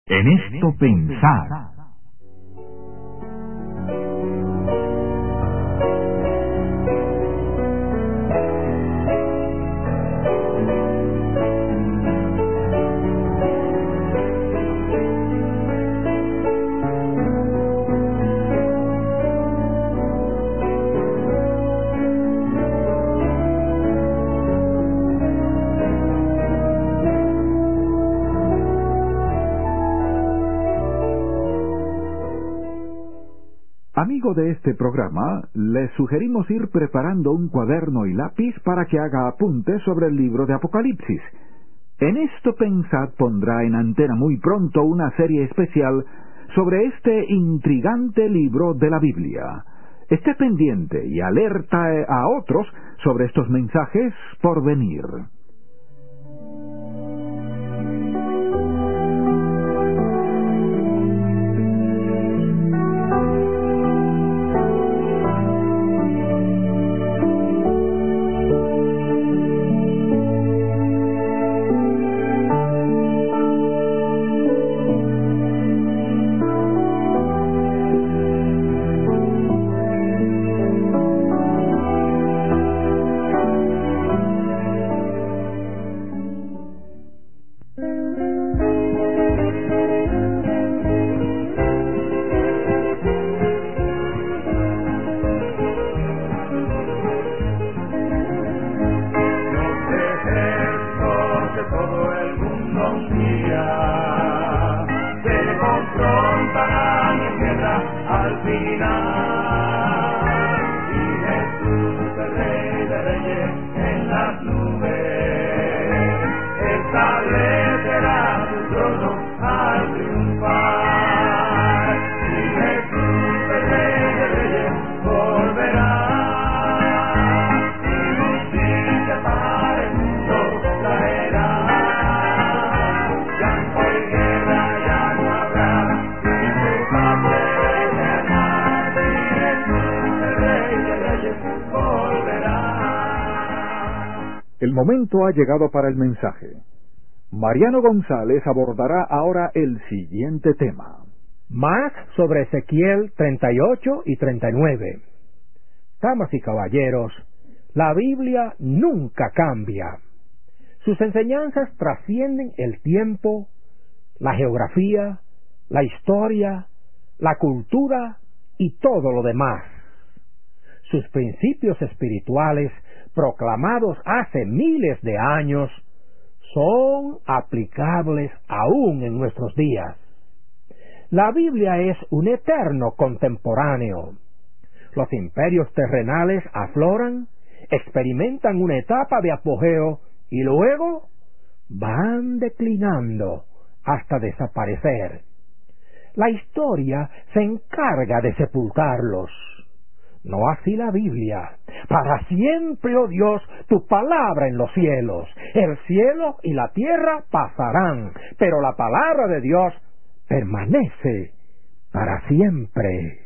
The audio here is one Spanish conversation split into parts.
En esto pensar. Amigo de este programa, le sugerimos ir preparando un cuaderno y lápiz para que haga apuntes sobre el libro de Apocalipsis. En esto pensad pondrá en antena muy pronto una serie especial sobre este intrigante libro de la Biblia. Esté pendiente y alerta a otros sobre estos mensajes por venir. El momento ha llegado para el mensaje. Mariano González abordará ahora el siguiente tema. Más sobre Ezequiel 38 y 39. Damas y caballeros, la Biblia nunca cambia. Sus enseñanzas trascienden el tiempo, la geografía, la historia, la cultura y todo lo demás. Sus principios espirituales, proclamados hace miles de años, son aplicables aún en nuestros días. La Biblia es un eterno contemporáneo. Los imperios terrenales afloran, experimentan una etapa de apogeo y luego van declinando hasta desaparecer. La historia se encarga de sepultarlos. No así la Biblia. Para siempre, oh Dios, tu palabra en los cielos. El cielo y la tierra pasarán, pero la palabra de Dios permanece para siempre.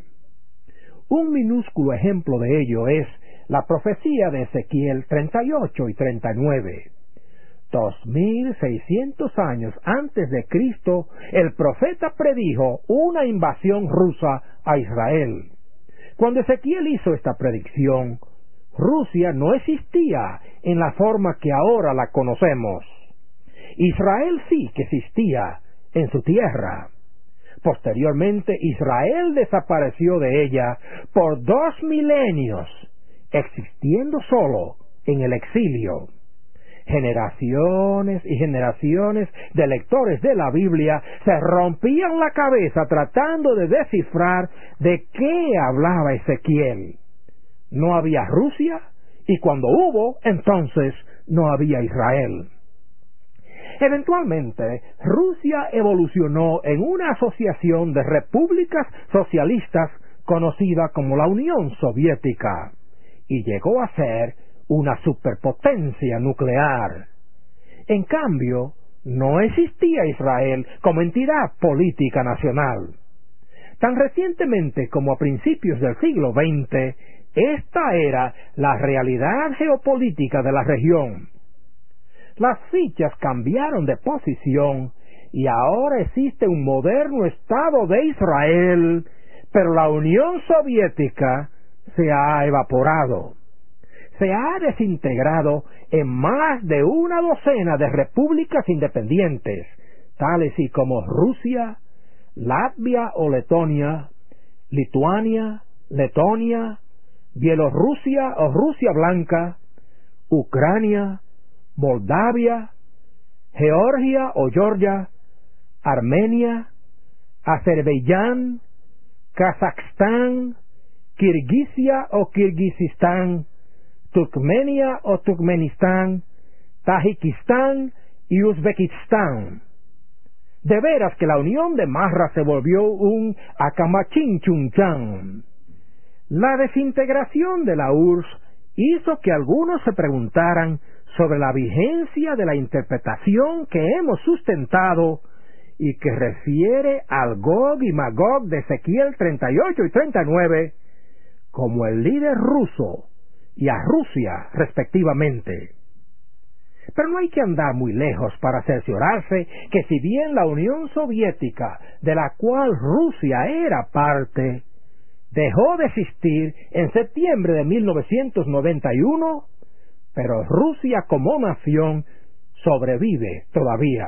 Un minúsculo ejemplo de ello es la profecía de Ezequiel 38 y 39. 2600 años antes de Cristo, el profeta predijo una invasión rusa a Israel. Cuando Ezequiel hizo esta predicción, Rusia no existía en la forma que ahora la conocemos. Israel sí que existía en su tierra. Posteriormente, Israel desapareció de ella por 2 milenios, existiendo solo en el exilio. Generaciones y generaciones de lectores de la Biblia se rompían la cabeza tratando de descifrar de qué hablaba Ezequiel. No había Rusia, y cuando hubo, entonces no había Israel. Eventualmente, Rusia evolucionó en una asociación de repúblicas socialistas conocida como la Unión Soviética, y llegó a ser una superpotencia nuclear. En cambio, no existía Israel como entidad política nacional. Tan recientemente como a principios del siglo XX, esta era la realidad geopolítica de la región. Las fichas cambiaron de posición y ahora existe un moderno Estado de Israel, pero la Unión Soviética se ha evaporado. Se ha desintegrado en más de una docena de repúblicas independientes, tales y como Rusia, Latvia o Letonia, Lituania, Letonia, Bielorrusia o Rusia Blanca, Ucrania, Moldavia, Georgia o Georgia, Armenia, Azerbaiyán, Kazajstán, Kirguisia o Kirguistán, Turkmenia o Turkmenistán, Tajikistán y Uzbekistán. De veras que la unión de Marra se volvió un acamachinchunchan. La desintegración de la URSS hizo que algunos se preguntaran sobre la vigencia de la interpretación que hemos sustentado y que refiere al Gog y Magog de Ezequiel 38 y 39 como el líder ruso y a Rusia respectivamente. Pero no hay que andar muy lejos para cerciorarse que si bien la Unión Soviética, de la cual Rusia era parte, dejó de existir en septiembre de 1991, pero Rusia como nación sobrevive todavía.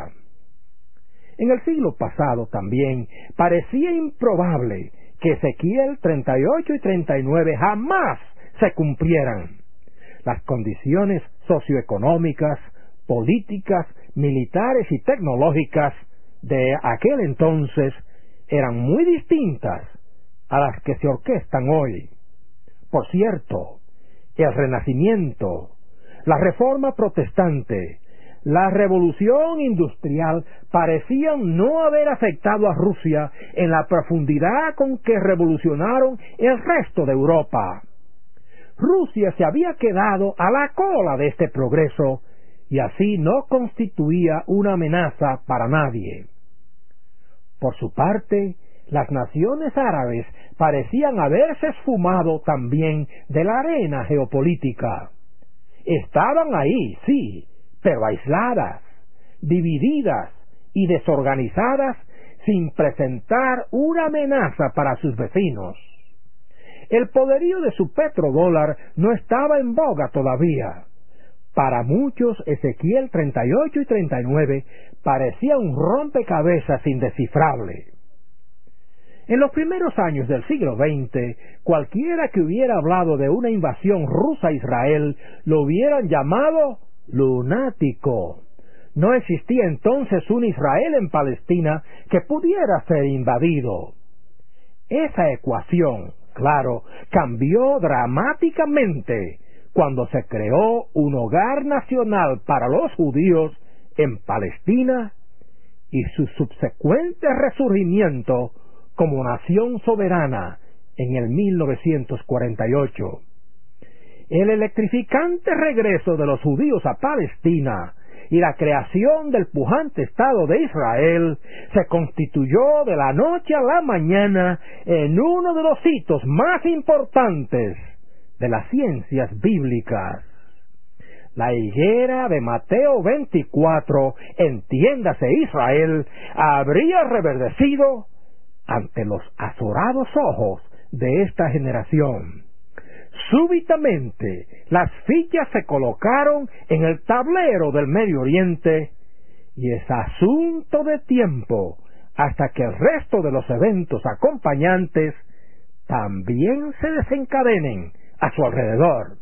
En el siglo pasado también parecía improbable que Ezequiel 38 y 39 jamás se cumplieran. Las condiciones socioeconómicas, políticas, militares y tecnológicas de aquel entonces eran muy distintas a las que se orquestan hoy. Por cierto, el Renacimiento, la Reforma Protestante, la Revolución Industrial parecían no haber afectado a Rusia en la profundidad con que revolucionaron el resto de Europa. Rusia se había quedado a la cola de este progreso y así no constituía una amenaza para nadie. Por su parte, las naciones árabes parecían haberse esfumado también de la arena geopolítica. Estaban ahí, sí, pero aisladas, divididas y desorganizadas sin presentar una amenaza para sus vecinos. El poderío de su petrodólar no estaba en boga todavía. Para muchos, Ezequiel 38 y 39 parecía un rompecabezas indescifrable. En los primeros años del siglo XX, cualquiera que hubiera hablado de una invasión rusa a Israel lo hubieran llamado lunático. No existía entonces un Israel en Palestina que pudiera ser invadido. Esa ecuación, claro, cambió dramáticamente cuando se creó un hogar nacional para los judíos en Palestina y su subsecuente resurgimiento como nación soberana en el 1948. El electrificante regreso de los judíos a Palestina y la creación del pujante Estado de Israel se constituyó de la noche a la mañana en uno de los hitos más importantes de las ciencias bíblicas. La higuera de Mateo 24, entiéndase Israel, habría reverdecido ante los azorados ojos de esta generación. Súbitamente las fichas se colocaron en el tablero del Medio Oriente y es asunto de tiempo hasta que el resto de los eventos acompañantes también se desencadenen a su alrededor.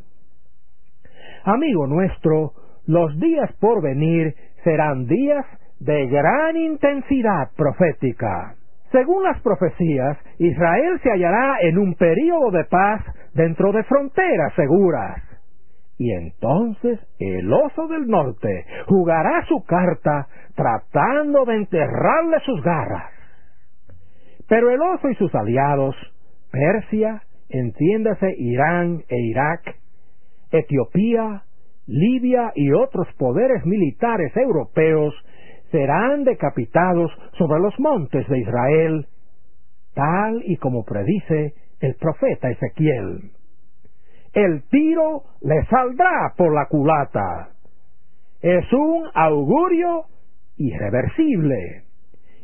Amigo nuestro, los días por venir serán días de gran intensidad profética. Según las profecías, Israel se hallará en un período de paz dentro de fronteras seguras. Y entonces el oso del norte jugará su carta tratando de enterrarle sus garras. Pero el oso y sus aliados, Persia, entiéndase Irán e Irak, Etiopía, Libia y otros poderes militares europeos, serán decapitados sobre los montes de Israel, tal y como predice el profeta Ezequiel. El tiro le saldrá por la culata. Es un augurio irreversible.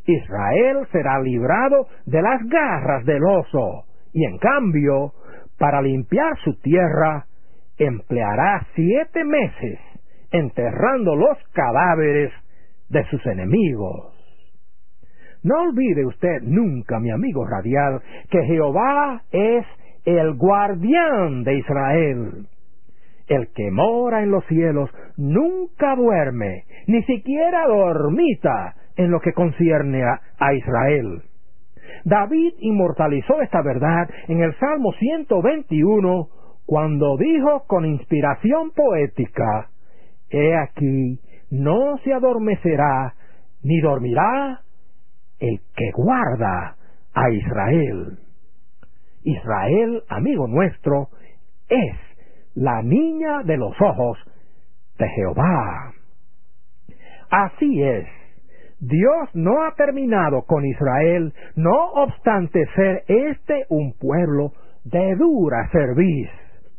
Israel será librado de las garras del oso, y en cambio, para limpiar su tierra, empleará 7 meses enterrando los cadáveres de sus enemigos. No olvide usted nunca, mi amigo radial, que Jehová es el guardián de Israel. El que mora en los cielos nunca duerme, ni siquiera dormita en lo que concierne a Israel. David inmortalizó esta verdad en el Salmo 121, cuando dijo con inspiración poética: «He aquí, no se adormecerá, ni dormirá el que guarda a Israel». Israel, amigo nuestro, es la niña de los ojos de Jehová. Así es, Dios no ha terminado con Israel, no obstante ser un pueblo de dura cerviz.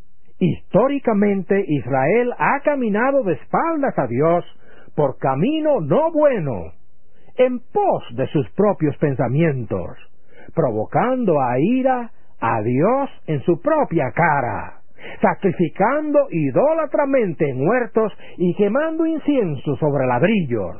Históricamente, Israel ha caminado de espaldas a Dios por camino no bueno, en pos de sus propios pensamientos, provocando a ira a Dios en su propia cara, sacrificando idólatramente muertos y quemando incienso sobre ladrillos.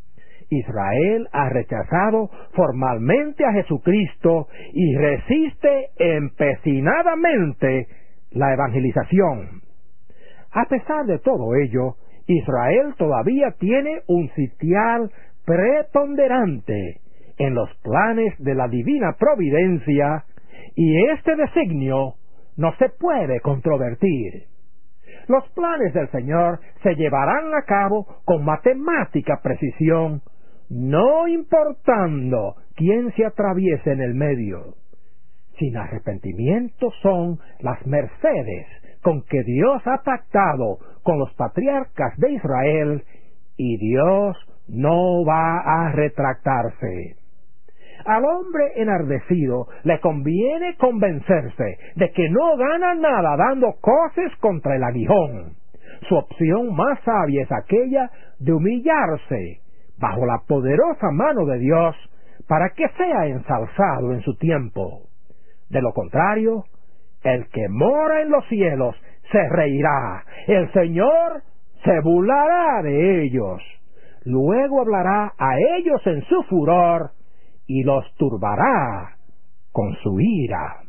Israel ha rechazado formalmente a Jesucristo y resiste empecinadamente la evangelización. A pesar de todo ello, Israel todavía tiene un sitial preponderante en los planes de la divina providencia, y este designio no se puede controvertir. Los planes del Señor se llevarán a cabo con matemática precisión, no importando quién se atraviese en el medio. Sin arrepentimiento son las mercedes con que Dios ha pactado con los patriarcas de Israel, y Dios no va a retractarse. Al hombre enardecido le conviene convencerse de que no gana nada dando coces contra el aguijón. Su opción más sabia es aquella de humillarse bajo la poderosa mano de Dios para que sea ensalzado en su tiempo. De lo contrario, el que mora en los cielos se reirá, el Señor se burlará de ellos, luego hablará a ellos en su furor y los turbará con su ira.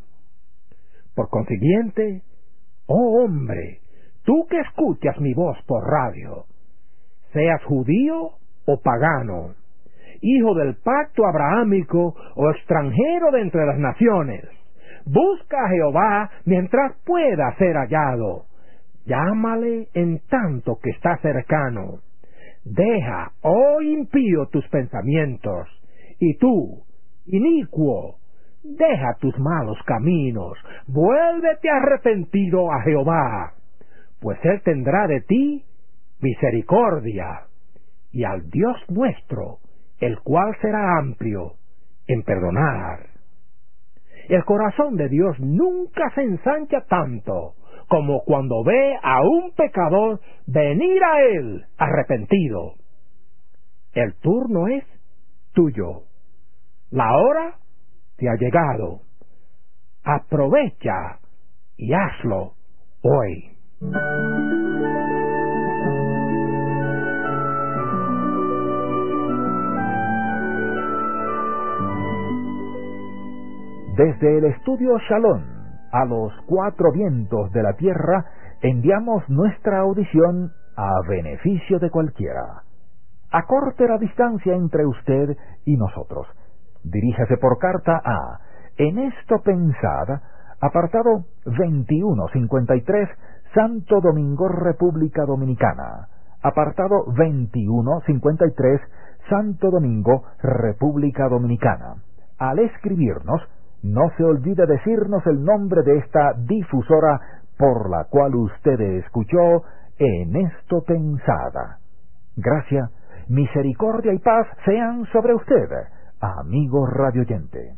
Por consiguiente, oh hombre, tú que escuchas mi voz por radio, seas judío o pagano, hijo del pacto abrahámico o extranjero de entre las naciones, busca a Jehová mientras pueda ser hallado, llámale en tanto que está cercano. Deja, oh impío, tus pensamientos, y tú, inicuo, deja tus malos caminos, vuélvete arrepentido a Jehová, pues Él tendrá de ti misericordia, y al Dios nuestro, el cual será amplio en perdonar. El corazón de Dios nunca se ensancha tanto como cuando ve a un pecador venir a Él arrepentido. El turno es tuyo. La hora te ha llegado. Aprovecha y hazlo hoy. Desde el estudio Shalom, a los 4 vientos de la tierra, enviamos nuestra audición a beneficio de cualquiera. Acorte la distancia entre usted y nosotros. Diríjase por carta a En esto pensad, apartado 2153, Santo Domingo, República Dominicana. Apartado 2153, Santo Domingo, República Dominicana. Al escribirnos, no se olvide decirnos el nombre de esta difusora por la cual usted escuchó En esto pensada. Gracia, misericordia y paz sean sobre usted, amigo radioyente.